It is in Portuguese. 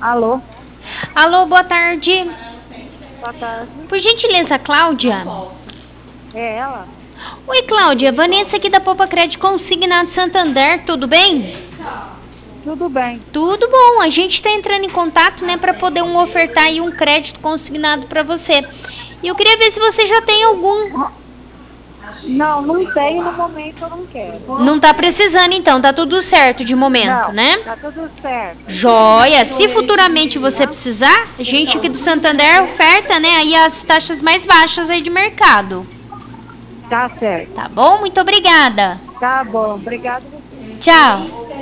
Alô, Alô, boa tarde. boa tarde. Por gentileza, Cláudia? É ela? Oi, Cláudia. Vanessa aqui da Poupa Crédito Consignado Santander, tudo bem? Tudo bem. Tudo bom. A gente está entrando em contato, né, para poder ofertar aí um crédito consignado para você. E eu queria ver se você já tem algum. Não, não tenho no momento, eu não quero. Não tá precisando, então, tá tudo certo de momento, Não, né? tá tudo certo. Joia! Se futuramente você precisar, a gente aqui do Santander oferta, né, aí as taxas mais baixas aí de mercado. Tá certo. Tá bom? Muito obrigada. Tá bom, obrigado você. Tchau.